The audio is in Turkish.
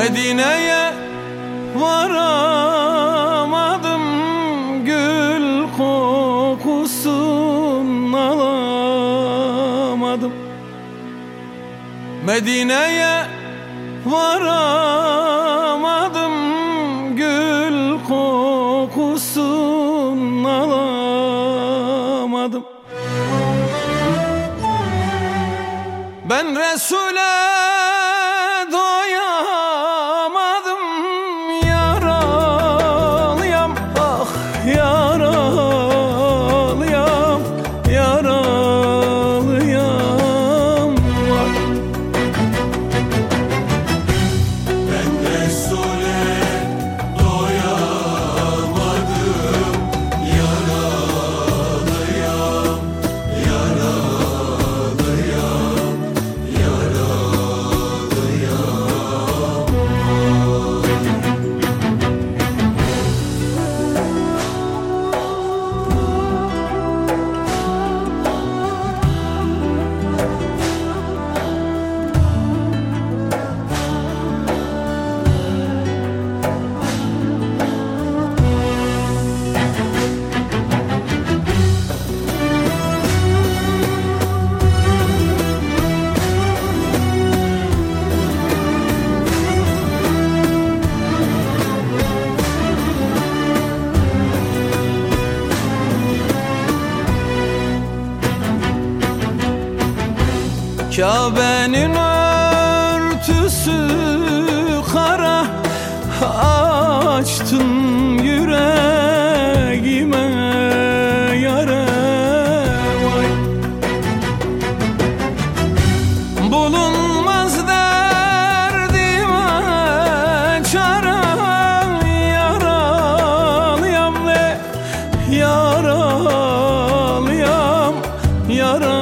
Medine'ye varamadım, gül kokusun alamadım. Medine'ye varamadım, gül kokusun alamadım. Ben Resul'e doyamadım, yaralıyam, ah yaralıyam, yaralıyam var. Ben Resul'e doyamadım, yaralıyam, yaralıyam, Kabe'nin örtüsü kara, açtın yüreğime yara, vay. Bulunmaz derdime çare, yaralıyam ve yaralıyam, yaralıyam.